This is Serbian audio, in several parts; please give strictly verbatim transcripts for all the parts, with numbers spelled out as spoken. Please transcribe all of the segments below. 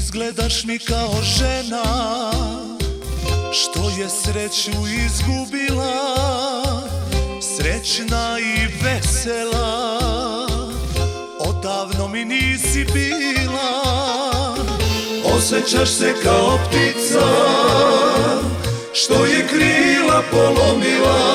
Izgledaš mi kao žena što je sreću izgubila, srećna i vesela, odavno mi nisi bila. Osjećaš se kao ptica što je krila polomila,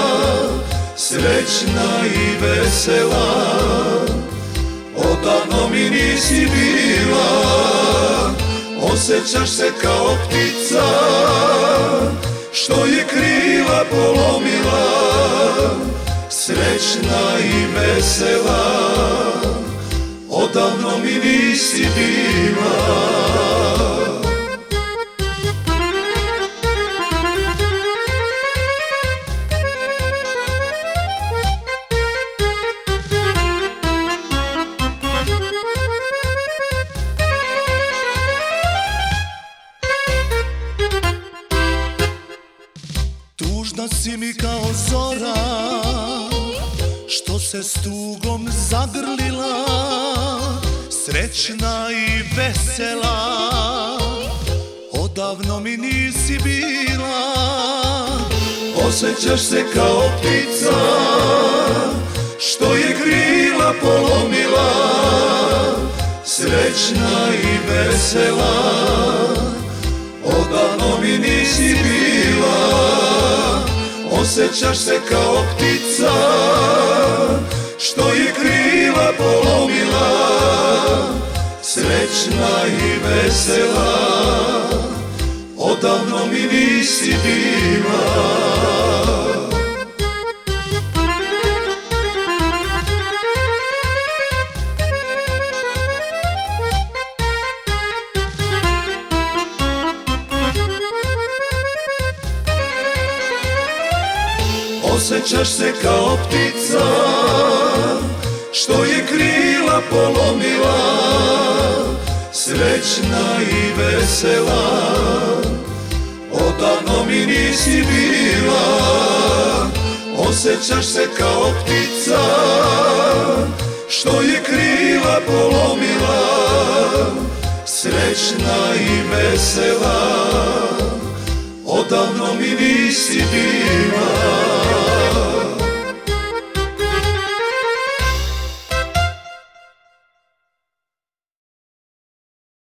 srećna i vesela, odavno mi nisi bila. Osjećaš se kao ptica što je krila polomila, srećna i vesela, odavno mi nisi bila. Tužna si mi kao zora što se s tugom zagrlila, srećna i vesela, odavno mi nisi bila. Osjećaš se kao ptica što je krila polomila, srećna i vesela, odavno mi nisi bila. Osjećaš se kao ptica što je krila polomila, srećna i vesela, odavno mi nisi bila. Osjećaš se kao ptica što je krila polomila, srećna i vesela, odavno mi nisi bila. Osjećaš se kao ptica što je krila polomila, srećna i vesela, odavno mi nisi bila.